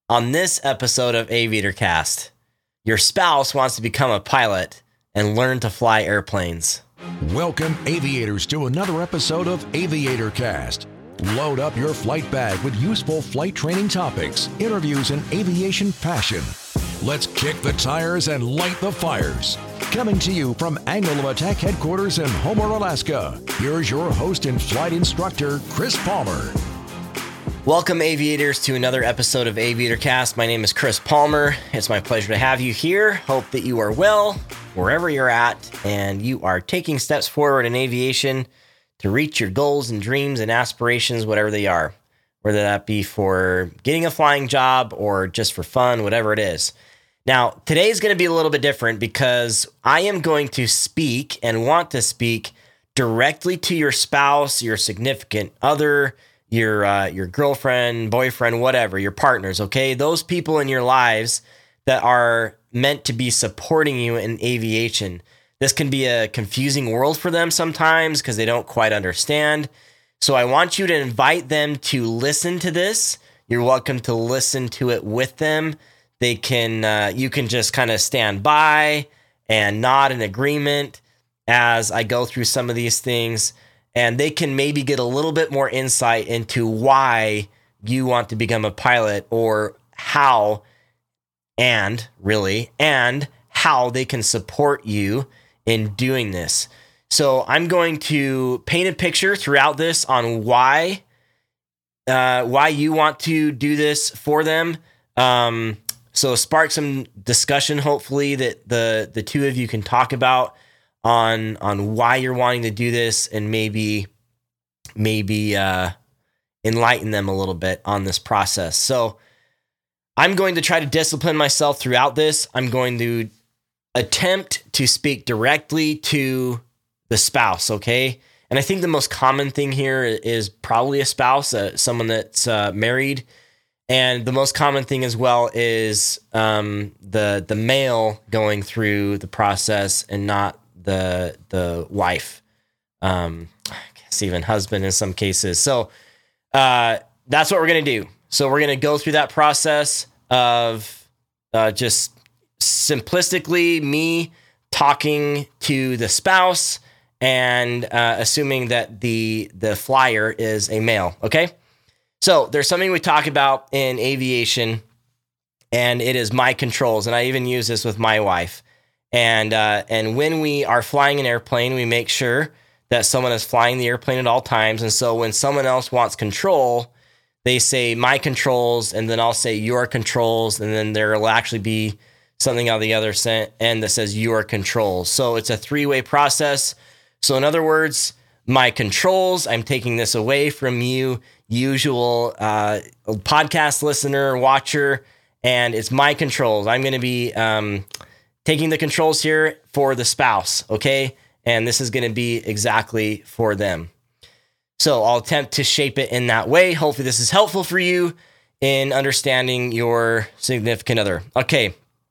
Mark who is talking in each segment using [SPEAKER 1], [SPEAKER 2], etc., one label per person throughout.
[SPEAKER 1] On this episode of Aviator Cast, your spouse wants to become a pilot and learn to fly airplanes.
[SPEAKER 2] Welcome, aviators, to another episode of Aviator Cast. Load up your flight bag with useful flight training topics, interviews, and aviation passion. Let's kick the tires and light the fires. Coming to you from Angle of Attack headquarters in Homer, Alaska, here's your host and flight instructor, Chris Palmer.
[SPEAKER 1] Welcome, aviators, to another episode of Aviator Cast. My name is Chris Palmer. It's my pleasure to have you here. Hope that you are well wherever you're at and you are taking steps forward in aviation to reach your goals and dreams and aspirations, whatever they are, whether that be for getting a flying job or just for fun, whatever it is. Now, today's going to be a little bit different because I am going to speak and want to speak directly to your spouse, your significant other, your girlfriend, boyfriend, whatever, your partners, okay? Those people in your lives that are meant to be supporting you in aviation. This can be a confusing world for them sometimes because they don't quite understand. So I want you to invite them to listen to this. You're welcome to listen to it with them. They can, you can just kind of stand by and nod in agreement as I go through some of these things. And they can maybe get a little bit more insight into why you want to become a pilot or how, and how they can support you in doing this. So I'm going to paint a picture throughout this on why you want to do this for them. So spark some discussion, hopefully, that the two of you can talk about on why you're wanting to do this and maybe enlighten them a little bit on this process. So I'm going to try to discipline myself throughout this. I'm going to attempt to speak directly to the spouse, okay? And I think the most common thing here is probably a spouse, someone that's married. And the most common thing as well is the male going through the process and not the wife, I guess even husband in some cases. So that's what we're going to do. So we're going to go through that process of just simplistically me talking to the spouse and assuming that the flyer is a male. Okay. So there's something we talk about in aviation, and it is my controls. And I even use this with my wife. And when we are flying an airplane, we make sure that someone is flying the airplane at all times. And so when someone else wants control, they say my controls, and then I'll say your controls, and then there will actually be something on the other end that says your controls. So it's a three-way process. So in other words, my controls, I'm taking this away from you, usual podcast listener, watcher, and it's my controls. I'm going to be taking the controls here for the spouse, okay? And this is going to be exactly for them. So I'll attempt to shape it in that way. Hopefully this is helpful for you in understanding your significant other. Okay,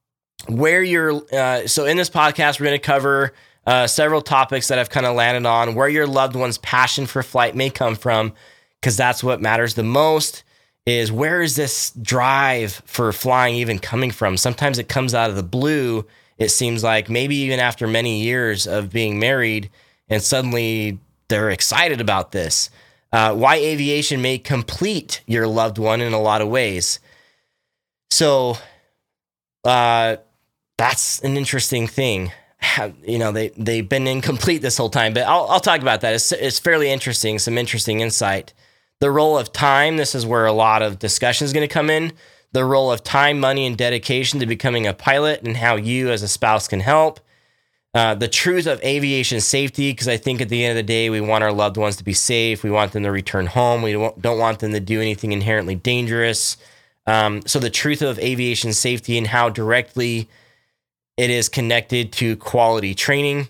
[SPEAKER 1] so in this podcast, we're going to cover several topics that I've kind of landed on, where your loved one's passion for flight may come from, because that's what matters the most, is where is this drive for flying even coming from? Sometimes it comes out of the blue. It seems like maybe even after many years of being married, and suddenly they're excited about this. Why aviation may complete your loved one in a lot of ways. So that's an interesting thing. You know, they've been incomplete this whole time, but I'll talk about that. It's fairly interesting, some interesting insight. The role of time, this is where a lot of discussion is going to come in. The role of time, money, and dedication to becoming a pilot, and how you as a spouse can help. The truth of aviation safety, because I think at the end of the day, we want our loved ones to be safe. We want them to return home. We don't want them to do anything inherently dangerous. So the truth of aviation safety and how directly it is connected to quality training.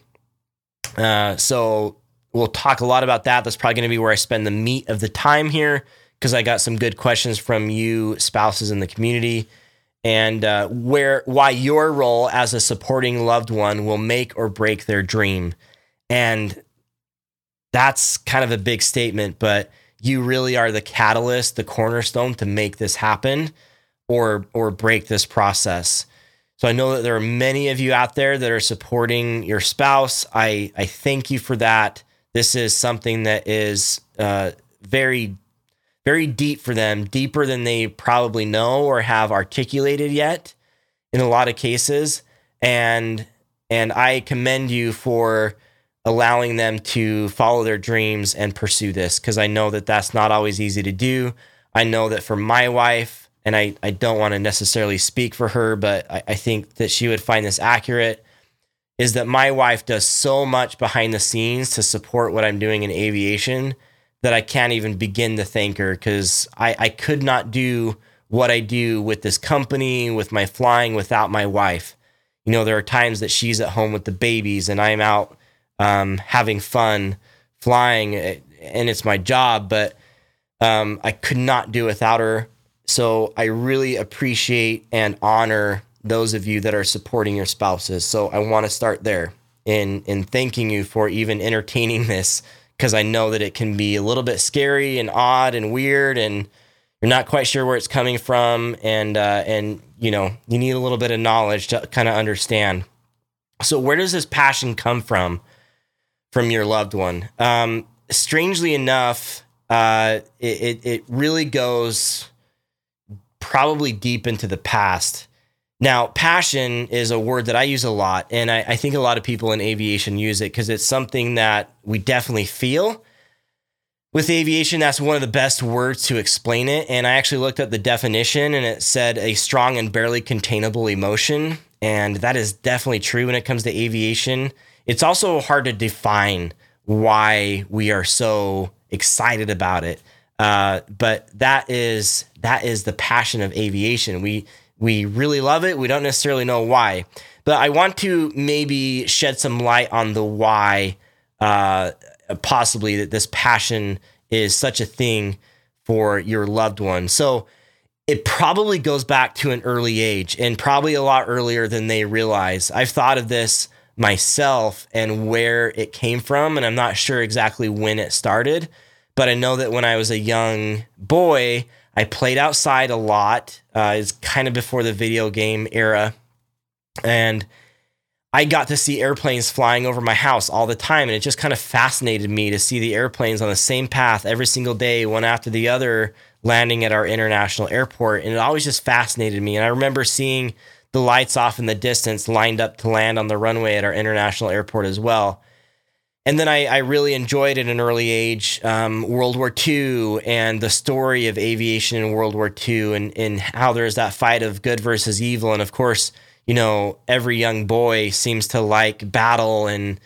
[SPEAKER 1] So we'll talk a lot about that. That's probably going to be where I spend the meat of the time here, because I got some good questions from you spouses in the community, and why your role as a supporting loved one will make or break their dream. And that's kind of a big statement, but you really are the catalyst, the cornerstone to make this happen. or break this process. So I know that there are many of you out there that are supporting your spouse. I thank you for that. This is something that is very, very deep for them, deeper than they probably know or have articulated yet in a lot of cases. And I commend you for allowing them to follow their dreams and pursue this, because I know that that's not always easy to do. I know that for my wife, and I don't want to necessarily speak for her, but I think that she would find this accurate, is that my wife does so much behind the scenes to support what I'm doing in aviation that I can't even begin to thank her, because I could not do what I do with this company, with my flying, without my wife. You know, there are times that she's at home with the babies and I'm out having fun flying, and it's my job, but I could not do without her. So I really appreciate and honor those of you that are supporting your spouses. So I want to start there in thanking you for even entertaining this, because I know that it can be a little bit scary and odd and weird, and you're not quite sure where it's coming from, and you know, you need a little bit of knowledge to kind of understand. So where does this passion come from your loved one? Strangely enough, it really goes probably deep into the past. Now, passion is a word that I use a lot, and I think a lot of people in aviation use it because it's something that we definitely feel. With aviation, that's one of the best words to explain it. And I actually looked up the definition, and it said a strong and barely containable emotion. And that is definitely true when it comes to aviation. It's also hard to define why we are so excited about it. But that is the passion of aviation. We really love it. We don't necessarily know why. But I want to maybe shed some light on the why, possibly, that this passion is such a thing for your loved one. So it probably goes back to an early age, and probably a lot earlier than they realize. I've thought of this myself and where it came from, and I'm not sure exactly when it started, but I know that when I was a young boy, I played outside a lot. It's kind of before the video game era, and I got to see airplanes flying over my house all the time, and it just kind of fascinated me to see the airplanes on the same path every single day, one after the other, landing at our international airport, and it always just fascinated me. And I remember seeing the lights off in the distance lined up to land on the runway at our international airport as well. And then I really enjoyed at an early age World War II and the story of aviation in World War II, and how there's that fight of good versus evil. And of course, you know, every young boy seems to like battle and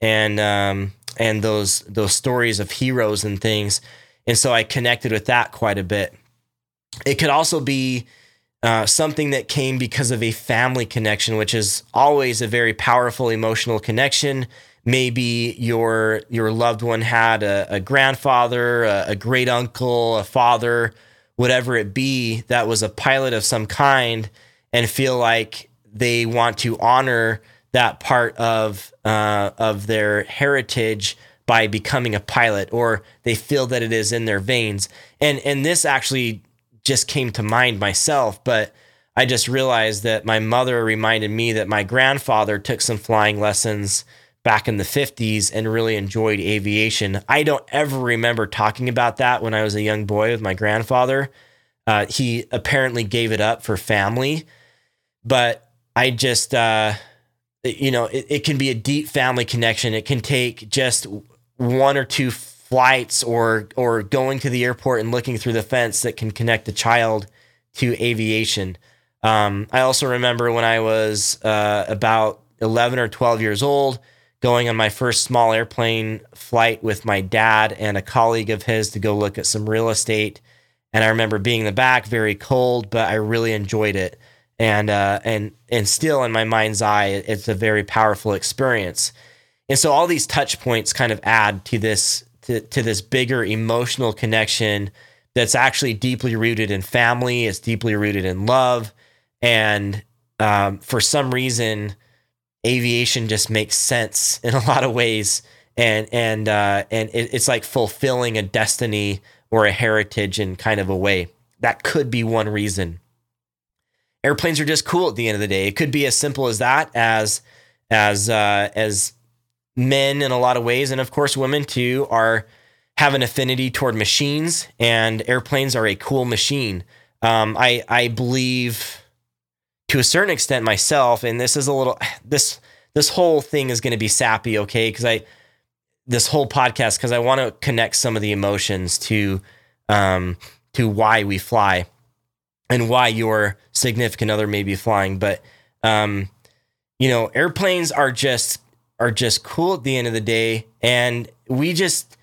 [SPEAKER 1] those stories of heroes and things. And so I connected with that quite a bit. It could also be something that came because of a family connection, which is always a very powerful emotional connection. Maybe your loved one had a grandfather, a great uncle, a father, whatever it be, that was a pilot of some kind, and feel like they want to honor that part of their heritage by becoming a pilot, or they feel that it is in their veins. And this actually just came to mind myself, but I just realized that my mother reminded me that my grandfather took some flying lessons back in the 50s and really enjoyed aviation. I don't ever remember talking about that when I was a young boy with my grandfather. He apparently gave it up for family, but I just, it can be a deep family connection. It can take just one or two flights or going to the airport and looking through the fence that can connect a child to aviation. I also remember when I was about 11 or 12 years old, going on my first small airplane flight with my dad and a colleague of his to go look at some real estate. And I remember being in the back, very cold, but I really enjoyed it. And still in my mind's eye, it's a very powerful experience. And so all these touch points kind of add to this bigger emotional connection that's actually deeply rooted in family. It's deeply rooted in love. And for some reason, aviation just makes sense in a lot of ways. And it's like fulfilling a destiny or a heritage in kind of a way. That could be one reason. airplanes are just cool at the end of the day. It could be as simple as that, as men in a lot of ways, and of course women too, have an affinity toward machines, and airplanes are a cool machine. I believe to a certain extent myself, and this is a little, this whole thing is going to be sappy, okay? This whole podcast, because I want to connect some of the emotions to why we fly and why your significant other may be flying. But, airplanes are just cool at the end of the day. And we just,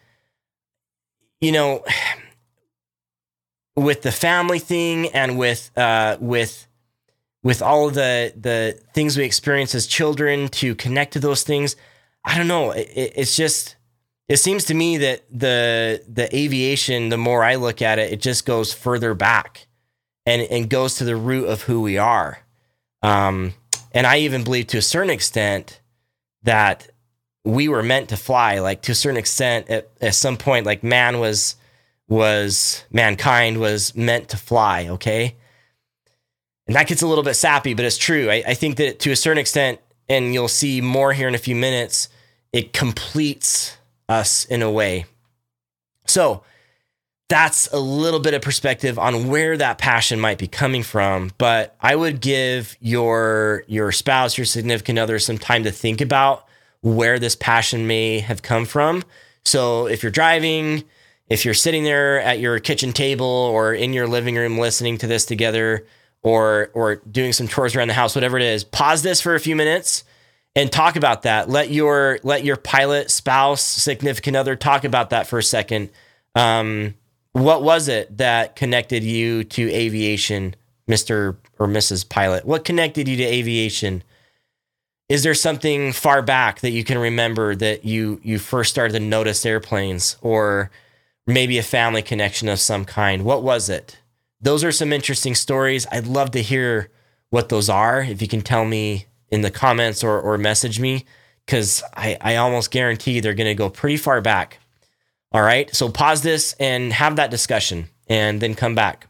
[SPEAKER 1] with the family thing and with all of the things we experience as children, to connect to those things, I don't know. It seems to me that the aviation, the more I look at it, it just goes further back and goes to the root of who we are. And I even believe to a certain extent that we were meant to fly. Like, to a certain extent, at some point, like mankind was meant to fly. Okay. And that gets a little bit sappy, but it's true. I think that to a certain extent, and you'll see more here in a few minutes, it completes us in a way. So that's a little bit of perspective on where that passion might be coming from. But I would give your spouse, your significant other, some time to think about where this passion may have come from. So if you're driving, if you're sitting there at your kitchen table or in your living room listening to this together, or doing some chores around the house, whatever it is, pause this for a few minutes and talk about that. Let your pilot, spouse, significant other talk about that for a second. What was it that connected you to aviation, Mr. or Mrs. Pilot? What connected you to aviation? Is there something far back that you can remember that you first started to notice airplanes, or maybe a family connection of some kind? What was it? Those are some interesting stories. I'd love to hear what those are. If you can tell me in the comments or message me, because I almost guarantee they're going to go pretty far back. All right. So pause this and have that discussion and then come back.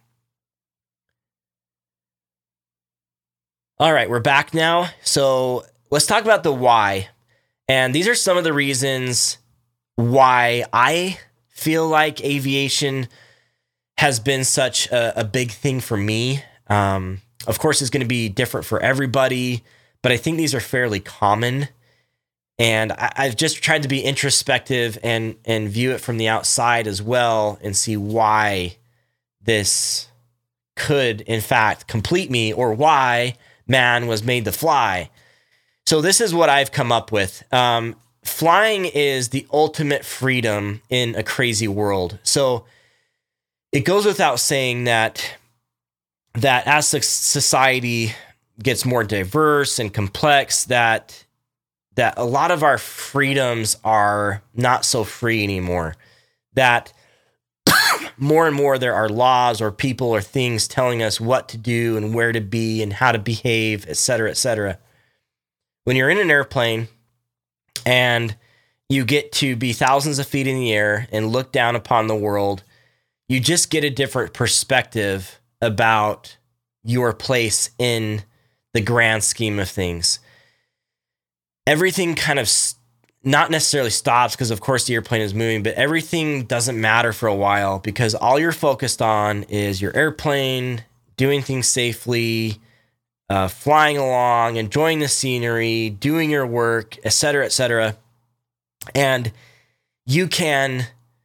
[SPEAKER 1] All right. We're back now. So let's talk about the why. And these are some of the reasons why I feel like aviation has been such a big thing for me. Of course, it's going to be different for everybody, but I think these are fairly common. And I've just tried to be introspective and view it from the outside as well, and see why this could, in fact, complete me, or why man was made to fly. So this is what I've come up with. Flying is the ultimate freedom in a crazy world. So it goes without saying that as society gets more diverse and complex, that a lot of our freedoms are not so free anymore. That more and more there are laws or people or things telling us what to do and where to be and how to behave, et cetera, et cetera. When you're in an airplane and you get to be thousands of feet in the air and look down upon the world, you just get a different perspective about your place in the grand scheme of things. Everything kind of not necessarily stops, because of course the airplane is moving, but everything doesn't matter for a while, because all you're focused on is your airplane, doing things safely, flying along, enjoying the scenery, doing your work, et cetera, et cetera. And you can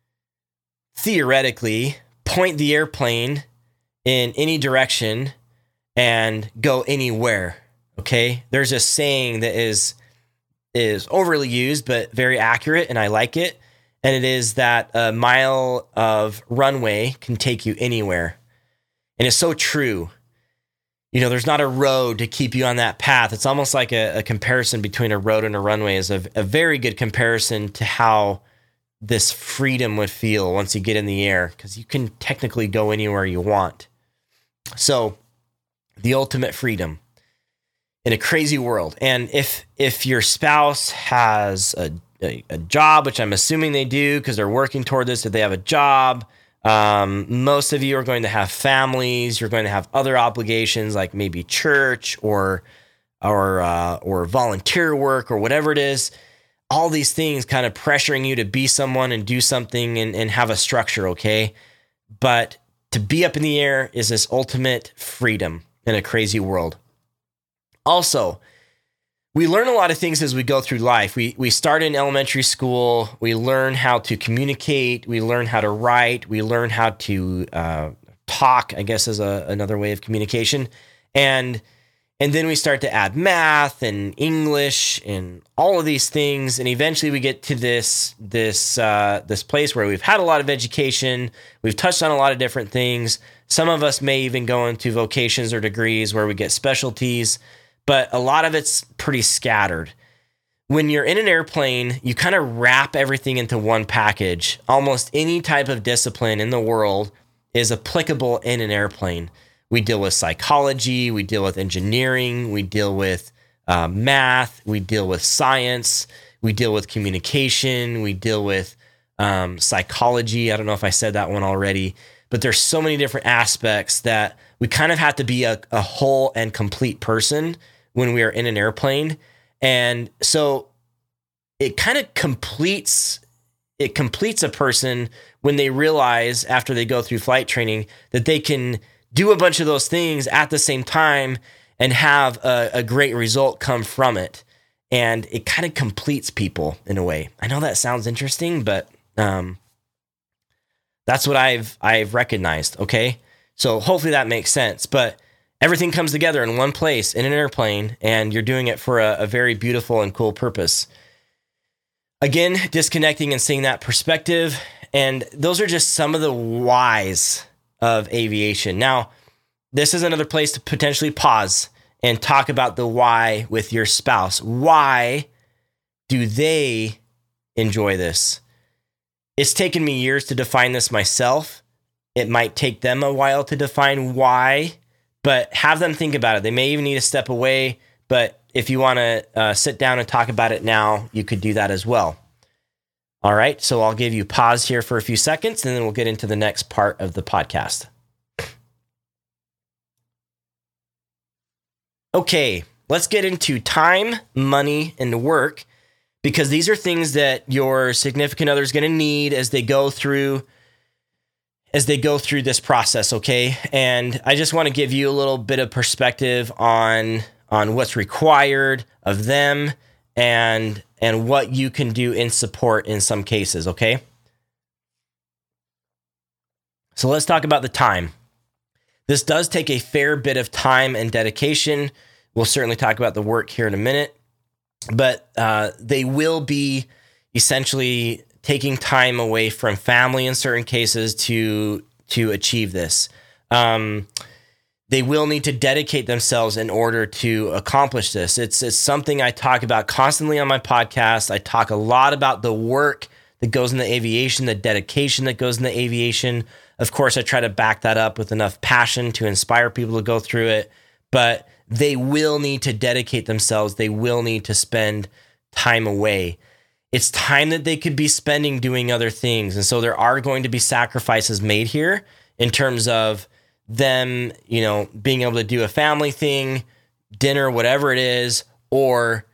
[SPEAKER 1] theoretically point the airplane in any direction and go anywhere. Okay. There's a saying that is overly used, but very accurate, and I like it. And it is that a mile of runway can take you anywhere. And it's so true. There's not a road to keep you on that path. It's almost like a comparison between a road and a runway is a very good comparison to how this freedom would feel once you get in the air, because you can technically go anywhere you want. So the ultimate freedom in a crazy world. And if your spouse has a job, which I'm assuming they do because they're working toward this, if they have a job, Most of you are going to have families. You're going to have other obligations like maybe church or volunteer work or whatever it is. All these things kind of pressuring you to be someone and do something and have a structure, okay? But to be up in the air is this ultimate freedom in a crazy world. Also, we learn a lot of things as we go through life. We start in elementary school. We learn how to communicate. We learn how to write. We learn how to talk, I guess is another way of communication. And then we start to add math and English and all of these things. And eventually we get to this place where we've had a lot of education. We've touched on a lot of different things. Some of us may even go into vocations or degrees where we get specialties, but a lot of it's pretty scattered. When you're in an airplane, you kind of wrap everything into one package. Almost any type of discipline in the world is applicable in an airplane. We deal with psychology, we deal with engineering, we deal with math, we deal with science, we deal with communication, we deal with psychology. I don't know if I said that one already, but there's so many different aspects that we kind of have to be a whole and complete person when we are in an airplane. And so it kind of completes a person when they realize after they go through flight training that they can do a bunch of those things at the same time and have a great result come from it. And it kind of completes people in a way. I know that sounds interesting, but that's what I've recognized. Okay. So hopefully that makes sense, but everything comes together in one place in an airplane, and you're doing it for a very beautiful and cool purpose. Again, disconnecting and seeing that perspective. And those are just some of the whys of aviation. Now, this is another place to potentially pause and talk about the why with your spouse. Why do they enjoy this? It's taken me years to define this myself. It might take them a while to define why, but have them think about it. They may even need to step away, but if you want to sit down and talk about it now, you could do that as well. All right, so I'll give you pause here for a few seconds, and then we'll get into the next part of the podcast. Okay, let's get into time, money, and work, because these are things that your significant other is going to need as they go through this process, okay? And I just want to give you a little bit of perspective on what's required of them and what you can do in support in some cases, okay? So let's talk about the time. This does take a fair bit of time and dedication. We'll certainly talk about the work here in a minute, but they will be essentially taking time away from family in certain cases to achieve this. They will need to dedicate themselves in order to accomplish this. It's something I talk about constantly on my podcast. I talk a lot about the work that goes into aviation, the dedication that goes into aviation. Of course, I try to back that up with enough passion to inspire people to go through it, but they will need to dedicate themselves. They will need to spend time away. It's time that they could be spending doing other things. And so there are going to be sacrifices made here in terms of them, being able to do a family thing, dinner, whatever it is, or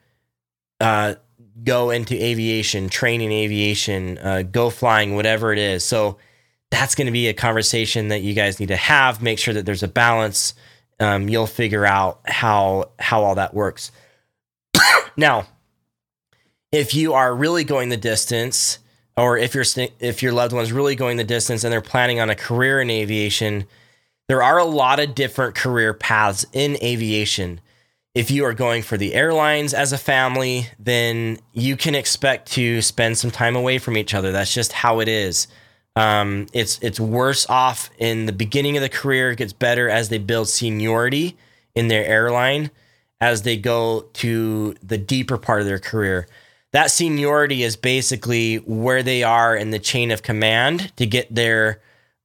[SPEAKER 1] go into aviation, train in aviation, go flying, whatever it is. So that's going to be a conversation that you guys need to have. Make sure that there's a balance. You'll figure out how all that works. Now, if you are really going the distance, or if your loved one's really going the distance and they're planning on a career in aviation, there are a lot of different career paths in aviation. If you are going for the airlines as a family, then you can expect to spend some time away from each other. That's just how it is. It's worse off in the beginning of the career. It gets better as they build seniority in their airline as they go to the deeper part of their career. That seniority is basically where they are in the chain of command to get their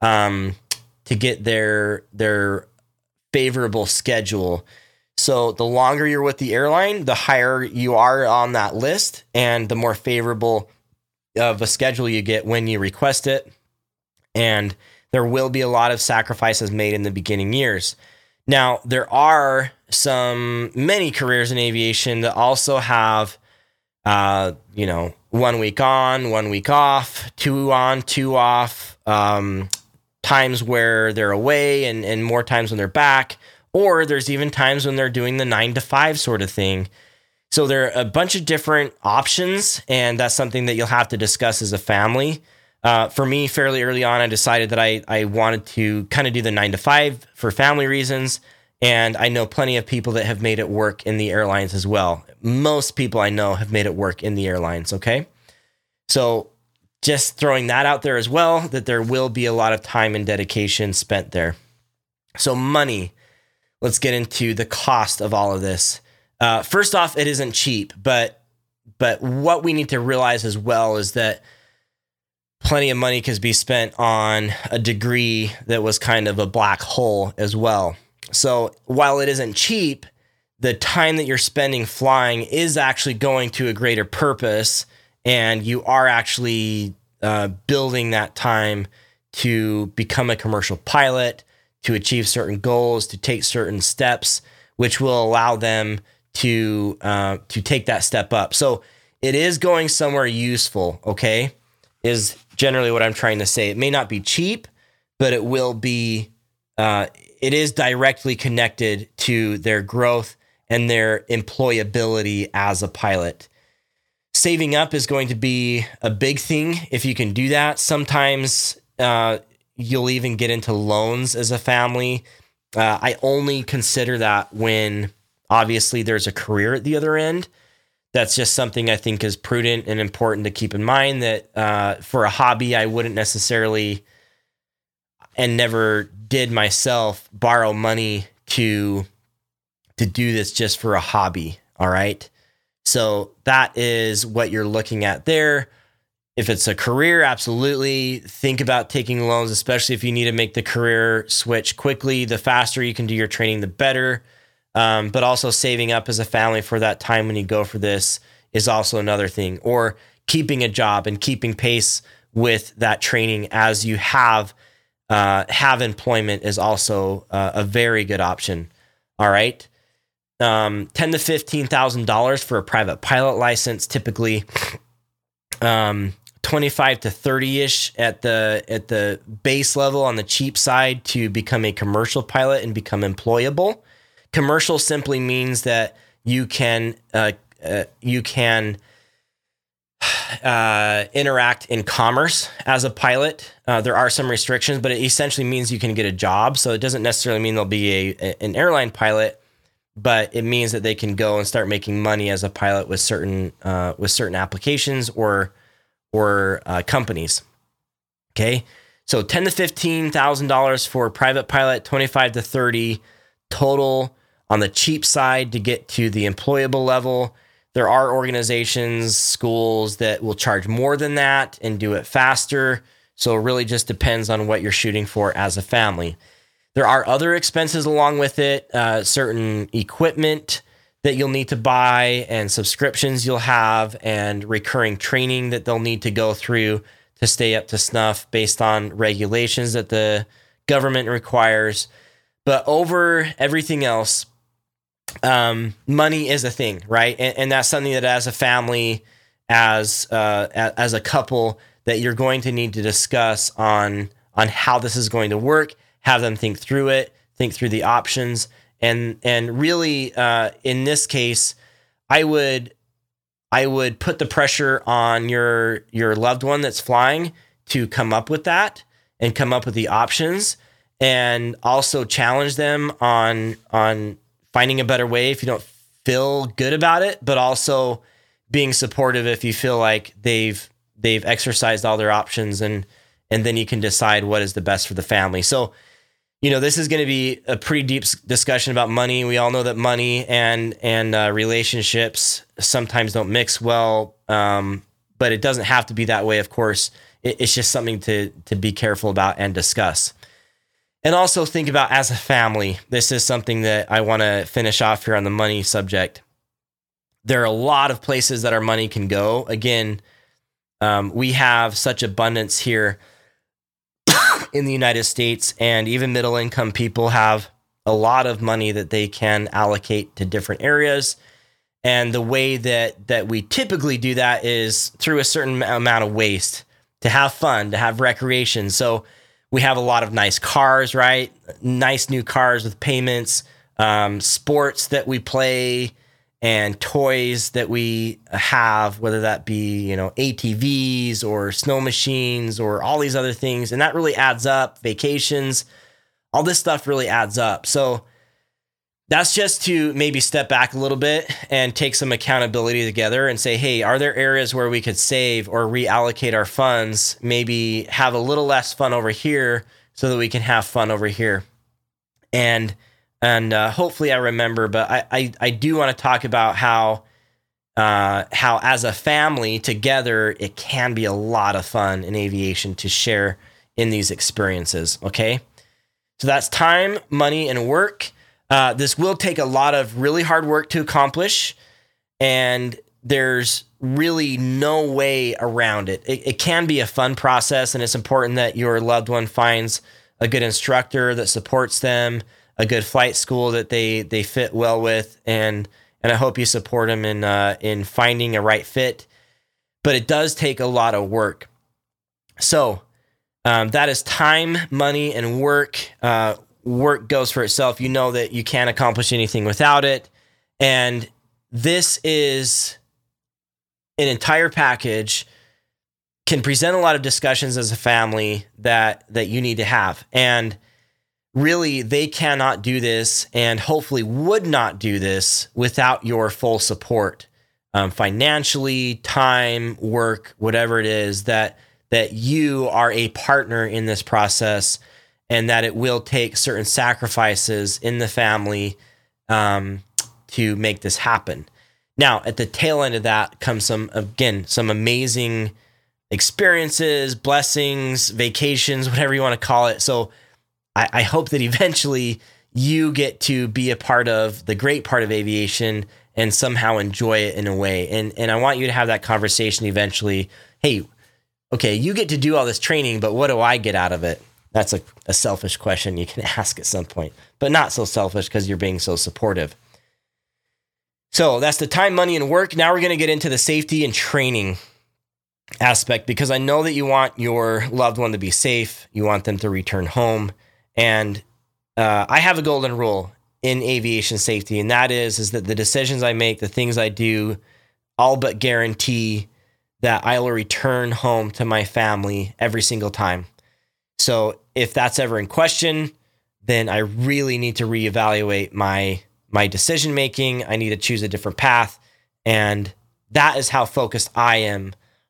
[SPEAKER 1] favorable schedule. So the longer you're with the airline, the higher you are on that list, and the more favorable of a schedule you get when you request it. And there will be a lot of sacrifices made in the beginning years. Now, there are many careers in aviation that also have, 1 week on, 1 week off, 2 on, 2 off, times where they're away and more times when they're back, or there's even times when they're doing the 9 to 5 sort of thing. So there are a bunch of different options, and that's something that you'll have to discuss as a family. For me, fairly early on, I decided that I wanted to kind of do the 9 to 5 for family reasons. And I know plenty of people that have made it work in the airlines as well. Most people I know have made it work in the airlines. Okay. So just throwing that out there as well, that there will be a lot of time and dedication spent there. So money, let's get into the cost of all of this. First off, it isn't cheap, but what we need to realize as well is that plenty of money can be spent on a degree that was kind of a black hole as well. So while it isn't cheap, the time that you're spending flying is actually going to a greater purpose, and you are actually building that time to become a commercial pilot, to achieve certain goals, to take certain steps, which will allow them to take that step up. So it is going somewhere useful, okay, is generally what I'm trying to say. It may not be cheap, but it will be, it is directly connected to their growth and their employability as a pilot. Saving up is going to be a big thing if you can do that. Sometimes you'll even get into loans as a family. I only consider that when obviously there's a career at the other end. That's just something I think is prudent and important to keep in mind, that for a hobby, I wouldn't necessarily, and never did myself, borrow money to do this just for a hobby. All right. So that is what you're looking at there. If it's a career, absolutely think about taking loans, especially if you need to make the career switch quickly. The faster you can do your training, the better. But also saving up as a family for that time when you go for this is also another thing. Or keeping a job and keeping pace with that training as you have employment is also a very good option. All right. $10,000 to $15,000 for a private pilot license, typically 25 to 30-ish at the base level on the cheap side to become a commercial pilot and become employable. Commercial simply means that you can interact in commerce as a pilot. There are some restrictions, but it essentially means you can get a job. So it doesn't necessarily mean they'll be an airline pilot, but it means that they can go and start making money as a pilot with certain applications or companies. Okay, so $10,000 to $15,000 for a private pilot, 25 to 30 total on the cheap side to get to the employable level. There are organizations, schools that will charge more than that and do it faster. So it really just depends on what you're shooting for as a family. There are other expenses along with it, certain equipment that you'll need to buy and subscriptions you'll have and recurring training that they'll need to go through to stay up to snuff based on regulations that the government requires. But over everything else, money is a thing, right? And that's something that as a family, as a couple, that you're going to need to discuss on how this is going to work, have them think through it, think through the options. And really, in this case, I would put the pressure on your loved one that's flying to come up with that and come up with the options, and also challenge them on finding a better way if you don't feel good about it, but also being supportive if you feel like they've exercised all their options, and then you can decide what is the best for the family. So, this is going to be a pretty deep discussion about money. We all know that money and relationships sometimes don't mix well, but it doesn't have to be that way, of course. It's just something to be careful about and discuss. And also think about as a family. This is something that I want to finish off here on the money subject. There are a lot of places that our money can go. Again, we have such abundance here in the United States, and even middle income people have a lot of money that they can allocate to different areas. And the way that we typically do that is through a certain amount of waste, to have fun, to have recreation. So we have a lot of nice cars, right? Nice new cars with payments, sports that we play, and toys that we have, whether that be, ATVs or snow machines or all these other things. And that really adds up. Vacations, all this stuff really adds up. So that's just to maybe step back a little bit and take some accountability together and say, hey, are there areas where we could save or reallocate our funds, maybe have a little less fun over here so that we can have fun over here? And hopefully I remember, but I do want to talk about how as a family together, it can be a lot of fun in aviation to share in these experiences. Okay. So that's time, money, and work. This will take a lot of really hard work to accomplish, and there's really no way around it. It can be a fun process, and it's important that your loved one finds a good instructor that supports them, a good flight school that they fit well with, and I hope you support them in finding a right fit. But it does take a lot of work. So that is time, money, and work. Work goes for itself. You know that you can't accomplish anything without it. And this is an entire package, can present a lot of discussions as a family that you need to have. And really, they cannot do this, and hopefully would not do this without your full support, financially, time, work, whatever it is, that you are a partner in this process, and that it will take certain sacrifices in the family to make this happen. Now, at the tail end of that comes some amazing experiences, blessings, vacations, whatever you want to call it. So I hope that eventually you get to be a part of the great part of aviation and somehow enjoy it in a way. And I want you to have that conversation eventually. Hey, okay, you get to do all this training, but what do I get out of it? That's a selfish question you can ask at some point, but not so selfish because you're being so supportive. So that's the time, money, and work. Now we're going to get into the safety and training aspect, because I know that you want your loved one to be safe. You want them to return home. And I have a golden rule in aviation safety, and that is that the decisions I make, the things I do, all but guarantee that I will return home to my family every single time. So if that's ever in question, then I really need to reevaluate my decision making. I need to choose a different path, and that is how focused I am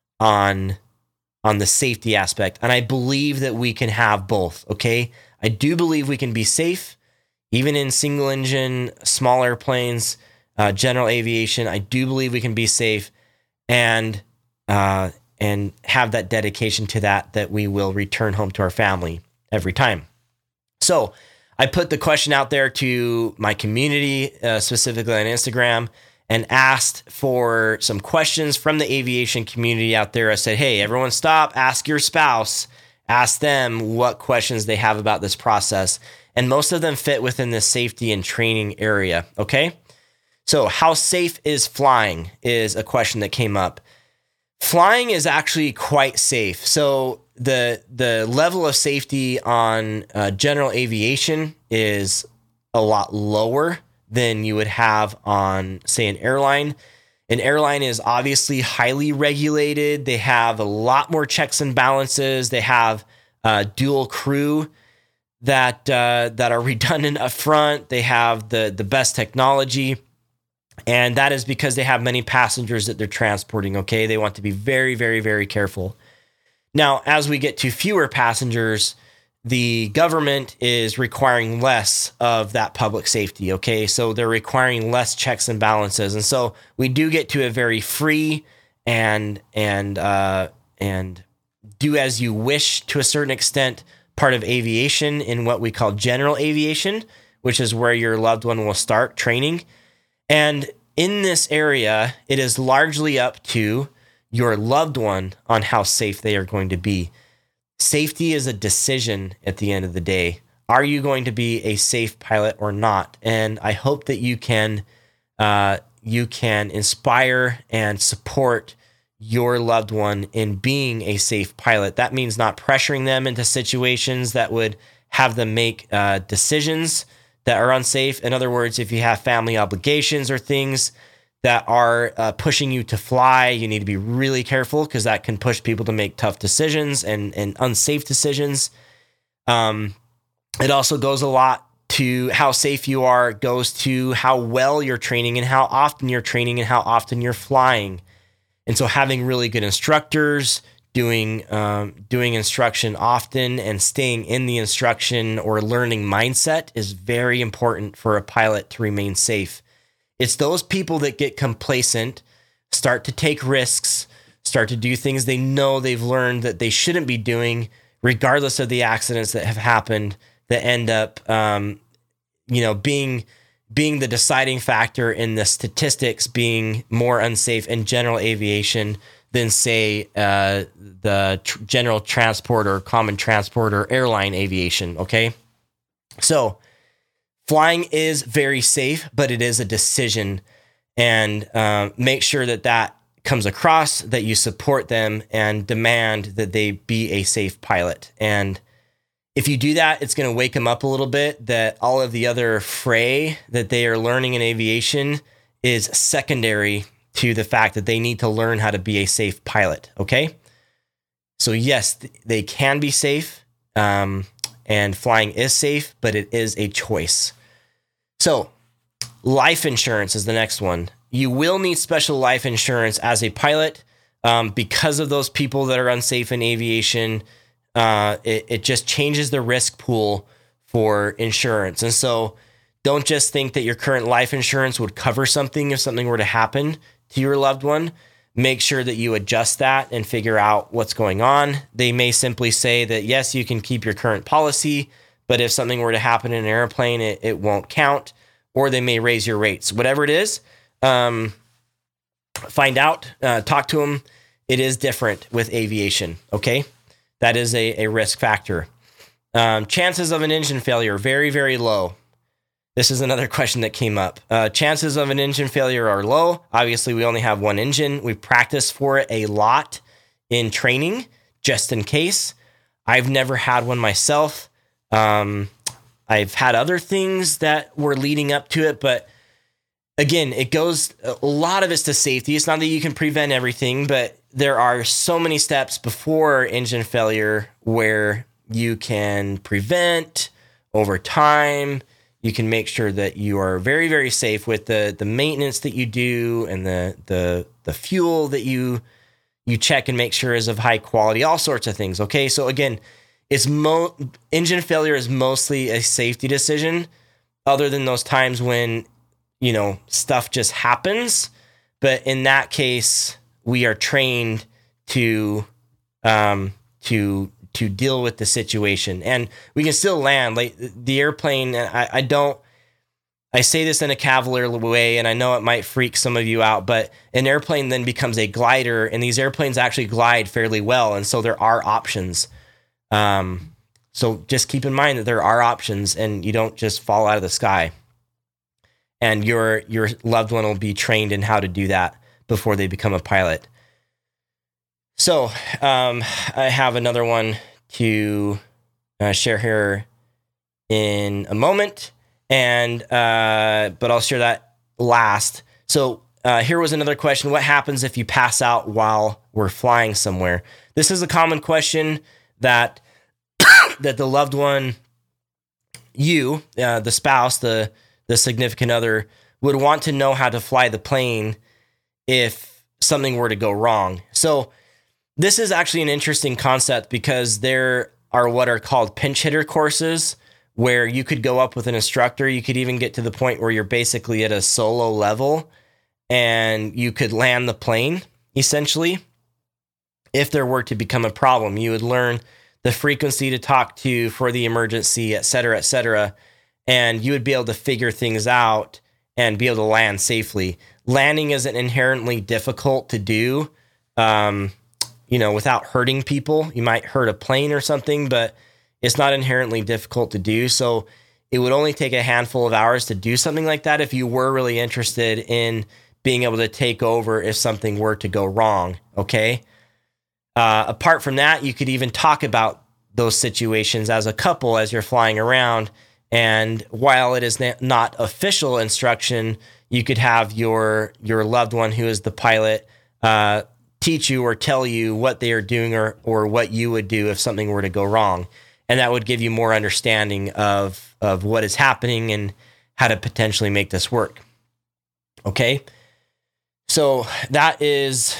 [SPEAKER 1] on the safety aspect. And I believe that we can have both. Okay. I do believe we can be safe, even in single engine, small airplanes, general aviation. I do believe we can be safe and have that dedication to that we will return home to our family every time. So I put the question out there to my community, specifically on Instagram, and asked for some questions from the aviation community out there. I said, hey, everyone stop, ask your spouse. Ask them what questions they have about this process. And most of them fit within the safety and training area. Okay. So how safe is flying is a question that came up. Flying is actually quite safe. So the level of safety on general aviation is a lot lower than you would have on, say, an airline. An airline is obviously highly regulated. They have a lot more checks and balances. They have dual crew that are redundant up front. They have the best technology, and that is because they have many passengers that they're transporting. Okay, they want to be very, very, very careful. Now, as we get to fewer passengers, the government is requiring less of that public safety, okay? So they're requiring less checks and balances. And so we do get to a very free and do as you wish to a certain extent part of aviation in what we call general aviation, which is where your loved one will start training. And in this area, it is largely up to your loved one on how safe they are going to be. Safety is a decision at the end of the day. Are you going to be a safe pilot or not? And I hope that you can inspire and support your loved one in being a safe pilot. That means not pressuring them into situations that would have them make decisions that are unsafe. In other words, if you have family obligations or things that are pushing you to fly, you need to be really careful, because that can push people to make tough decisions and unsafe decisions. It also goes a lot to how safe you are, goes to how well you're training and how often you're training and how often you're flying. And so having really good instructors, doing instruction often and staying in the instruction or learning mindset is very important for a pilot to remain safe. It's those people that get complacent, start to take risks, start to do things they know they've learned that they shouldn't be doing, regardless of the accidents that have happened, that end up, being the deciding factor in the statistics being more unsafe in general aviation than, say, the general transport or common transport or airline aviation. Okay. So flying is very safe, but it is a decision, and make sure that comes across, that you support them and demand that they be a safe pilot. And if you do that, it's going to wake them up a little bit that all of the other fray that they are learning in aviation is secondary to the fact that they need to learn how to be a safe pilot. Okay. So yes, they can be safe, and flying is safe, but it is a choice. So life insurance is the next one. You will need special life insurance as a pilot, because of those people that are unsafe in aviation. It just changes the risk pool for insurance. And so don't just think that your current life insurance would cover something if something were to happen to your loved one. Make sure that you adjust that and figure out what's going on. They may simply say that, yes, you can keep your current policy, but if something were to happen in an airplane, it won't count, or they may raise your rates. Whatever it is, find out, talk to them. It is different with aviation, okay? That is a risk factor. Chances of an engine failure, very, very low. This is another question that came up. Chances of an engine failure are low. Obviously, we only have one engine. We practice for it a lot in training, just in case. I've never had one myself. I've had other things that were leading up to it, but again, a lot of it's to safety. It's not that you can prevent everything, but there are so many steps before engine failure where you can prevent over time. You can make sure that you are very, very safe with the maintenance that you do and the fuel that you check and make sure is of high quality, all sorts of things. Okay. So again, engine failure is mostly a safety decision, other than those times when, stuff just happens. But in that case, we are trained to deal with the situation, and we can still land. Like the airplane, I say this in a cavalier way, and I know it might freak some of you out, but an airplane then becomes a glider, and these airplanes actually glide fairly well, and so there are options. So just keep in mind that there are options, and you don't just fall out of the sky. And your loved one will be trained in how to do that before they become a pilot. So I have another one to share here in a moment, but I'll share that last. So here was another question: what happens if you pass out while we're flying somewhere? This is a common question that the loved one, the spouse, the significant other, would want to know how to fly the plane if something were to go wrong. So this is actually an interesting concept, because there are what are called pinch hitter courses where you could go up with an instructor. You could even get to the point where you're basically at a solo level and you could land the plane, essentially. If there were to become a problem, you would learn the frequency to talk to for the emergency, et cetera, and you would be able to figure things out and be able to land safely. Landing isn't inherently difficult to do. without hurting people. You might hurt a plane or something, but it's not inherently difficult to do. So it would only take a handful of hours to do something like that if you were really interested in being able to take over if something were to go wrong, okay? Apart from that, you could even talk about those situations as a couple as you're flying around. And while it is not official instruction, you could have your loved one who is the pilot teach you or tell you what they are doing or what you would do if something were to go wrong. And that would give you more understanding of what is happening and how to potentially make this work. Okay? So that is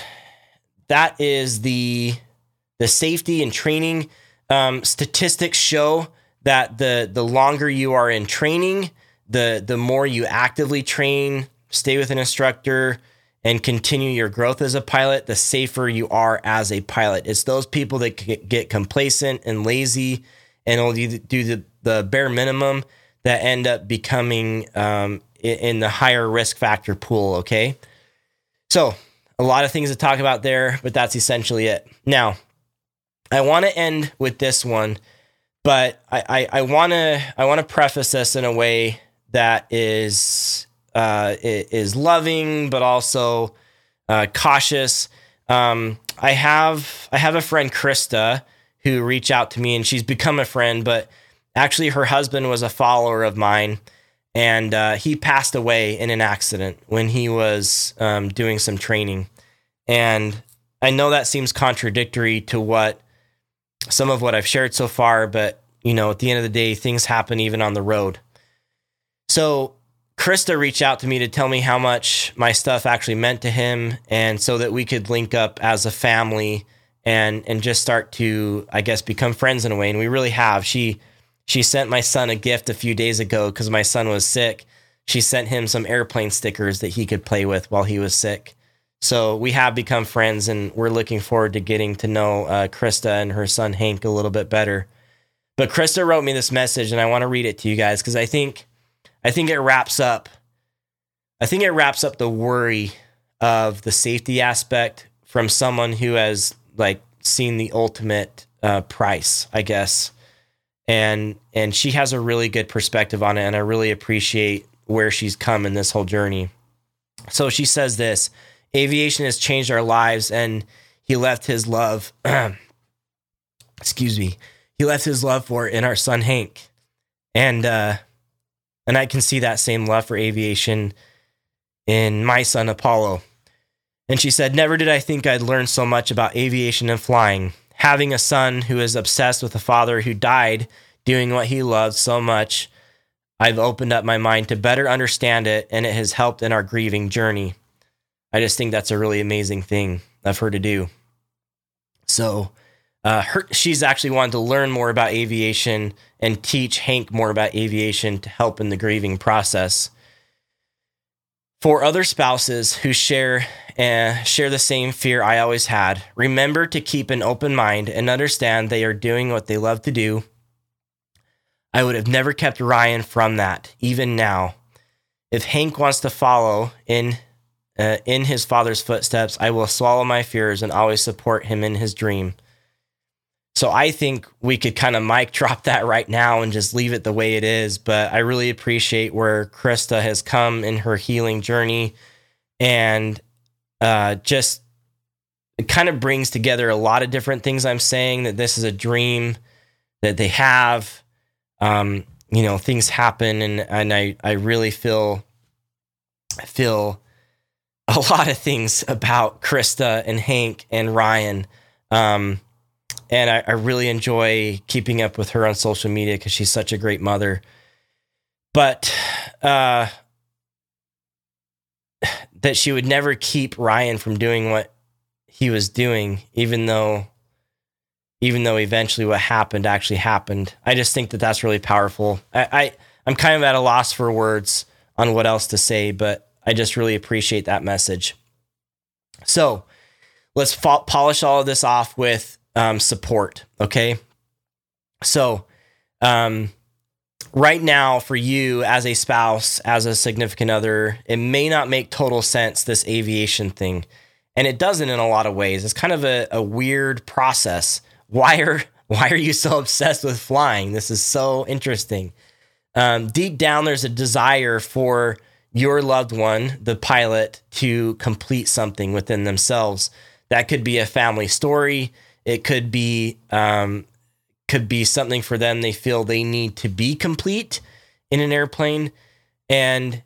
[SPEAKER 1] the safety and training. Statistics show that the longer you are in training, the more you actively train, stay with an instructor, and continue your growth as a pilot, the safer you are as a pilot. It's those people that get complacent and lazy and only do the bare minimum that end up becoming in the higher risk factor pool, okay? So a lot of things to talk about there, but that's essentially it. Now, I want to end with this one, but I want to preface this in a way that is loving, but also cautious. I have a friend, Krista, who reached out to me, and she's become a friend, but actually her husband was a follower of mine, and he passed away in an accident when he was doing some training. And I know that seems contradictory to some of what I've shared so far, but at the end of the day, things happen even on the road. So Krista reached out to me to tell me how much my stuff actually meant to him, and so that we could link up as a family and just start to, I guess, become friends in a way. And we really have. She sent my son a gift a few days ago because my son was sick. She sent him some airplane stickers that he could play with while he was sick. So we have become friends, and we're looking forward to getting to know Krista and her son Hank a little bit better. But Krista wrote me this message, and I want to read it to you guys because I think it wraps up. I think it wraps up the worry of the safety aspect from someone who has seen the ultimate price, I guess. And she has a really good perspective on it, and I really appreciate where she's come in this whole journey. So she says this: aviation has changed our lives, and he left his love. He left his love for it in our son Hank, and I can see that same love for aviation in my son Apollo. And she said, "Never did I think I'd learn so much about aviation and flying. Having a son who is obsessed with a father who died doing what he loved so much, I've opened up my mind to better understand it, and it has helped in our grieving journey." I just think that's a really amazing thing of her to do. So she's actually wanted to learn more about aviation and teach Hank more about aviation to help in the grieving process. For other spouses who share the same fear I always had, remember to keep an open mind and understand they are doing what they love to do. I would have never kept Ryan from that, even now. If Hank wants to follow in his father's footsteps, I will swallow my fears and always support him in his dream. So I think we could kind of mic drop that right now and just leave it the way it is. But I really appreciate where Krista has come in her healing journey, and just it kind of brings together a lot of different things I'm saying, that this is a dream that they have. Things happen, and I really feel a lot of things about Krista and Hank and Ryan. And I really enjoy keeping up with her on social media because she's such a great mother. But that she would never keep Ryan from doing what he was doing, even though eventually what happened actually happened. I just think that that's really powerful. I'm kind of at a loss for words on what else to say, but I just really appreciate that message. So let's polish all of this off with support. Okay. So, right now for you as a spouse, as a significant other, it may not make total sense, this aviation thing. And it doesn't in a lot of ways. It's kind of a weird process. Why are you so obsessed with flying? This is so interesting. Deep down, there's a desire for your loved one, the pilot, to complete something within themselves. That could be a family story. It could be something for them they feel they need to be complete in an airplane. And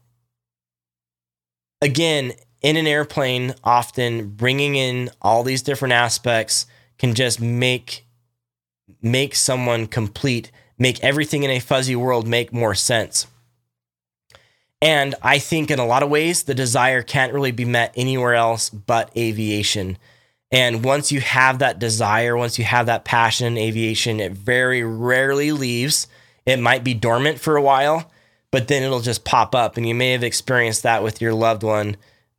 [SPEAKER 1] again, in an airplane, often bringing in all these different aspects can just make someone complete, make everything in a fuzzy world make more sense. And I think in a lot of ways, the desire can't really be met anywhere else but aviation. And once you have that desire, once you have that passion in aviation, it very rarely leaves. It might be dormant for a while, but then it'll just pop up. And you may have experienced that with your loved one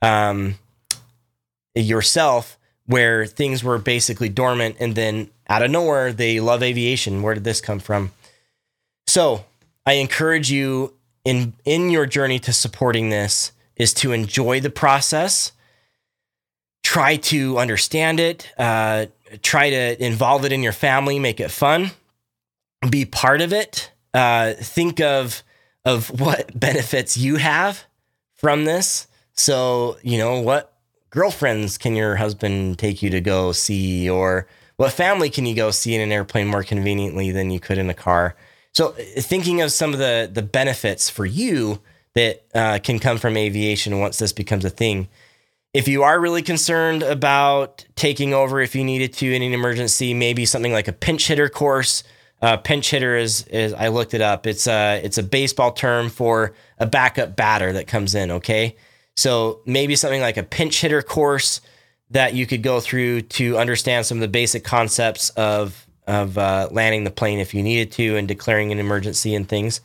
[SPEAKER 1] yourself, where things were basically dormant and then out of nowhere, they love aviation. Where did this come from? So I encourage you in your journey to supporting this is to enjoy the process. Try to understand it. Try to involve it in your family. Make it fun. Be part of it. Think of what benefits you have from this. So, what girlfriends can your husband take you to go see, or what family can you go see in an airplane more conveniently than you could in a car? So thinking of some of the benefits for you that can come from aviation once this becomes a thing. If you are really concerned about taking over, if you needed to in an emergency, maybe something like a pinch hitter course. Pinch hitter is I looked it up. It's a baseball term for a backup batter that comes in. Okay. So maybe something like a pinch hitter course that you could go through to understand some of the basic concepts of landing the plane if you needed to and declaring an emergency and things.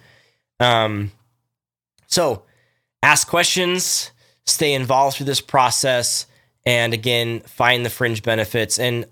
[SPEAKER 1] So ask questions, stay involved through this process, and again, find the fringe benefits. And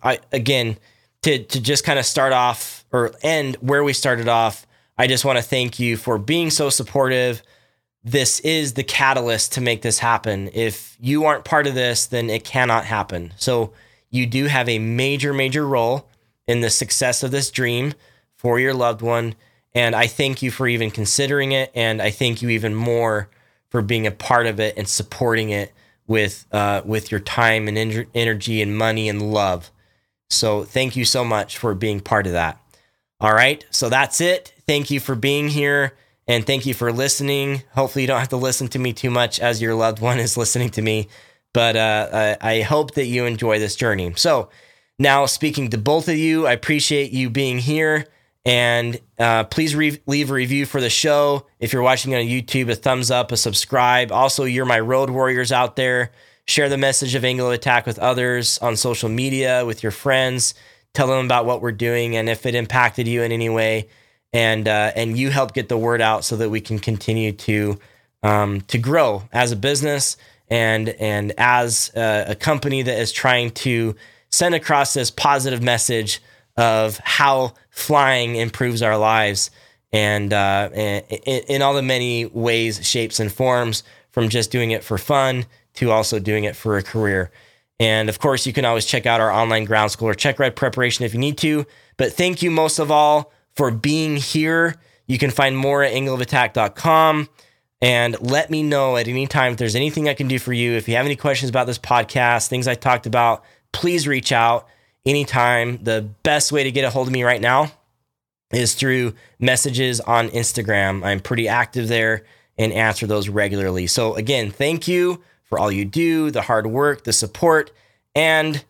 [SPEAKER 1] to just kind of start off or end where we started off, I just want to thank you for being so supportive. This is the catalyst to make this happen. If you aren't part of this, then it cannot happen. So you do have a major, major role in the success of this dream for your loved one. And I thank you for even considering it. And I thank you even more for being a part of it and supporting it with your time and energy and money and love. So thank you so much for being part of that. All right. So that's it. Thank you for being here. And thank you for listening. Hopefully you don't have to listen to me too much as your loved one is listening to me. But I hope that you enjoy this journey. So now, speaking to both of you, I appreciate you being here. And please leave a review for the show. If you're watching on YouTube, a thumbs up, a subscribe. Also, you're my road warriors out there. Share the message of Angle of Attack with others on social media, with your friends. Tell them about what we're doing and if it impacted you in any way. And you help get the word out so that we can continue to grow as a business and as a company that is trying to send across this positive message of how flying improves our lives and in all the many ways, shapes, and forms, from just doing it for fun to also doing it for a career. And of course, you can always check out our online ground school or check ride preparation if you need to. But thank you most of all for being here. You can find more at angleofattack.com. And let me know at any time if there's anything I can do for you. If you have any questions about this podcast, things I talked about, please reach out anytime. The best way to get a hold of me right now is through messages on Instagram. I'm pretty active there and answer those regularly. So again, thank you for all you do, the hard work, the support, and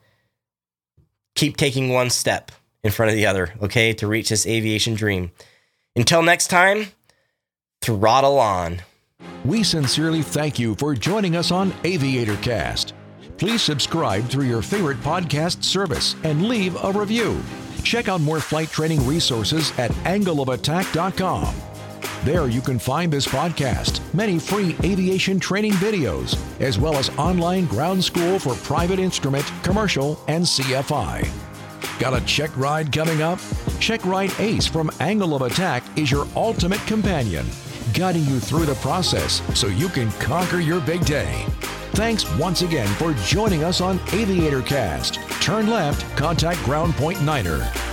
[SPEAKER 1] keep taking one step in front of the other, okay, to reach this aviation dream. Until next time, throttle on.
[SPEAKER 2] We sincerely thank you for joining us on Aviator Cast. Please subscribe through your favorite podcast service and leave a review. Check out more flight training resources at angleofattack.com. There you can find this podcast, many free aviation training videos, as well as online ground school for private instrument, commercial, and CFI. Got a check ride coming up? Check Ride Ace from Angle of Attack is your ultimate companion, guiding you through the process so you can conquer your big day. Thanks once again for joining us on Aviator Cast. Turn left, contact Ground Point Niner.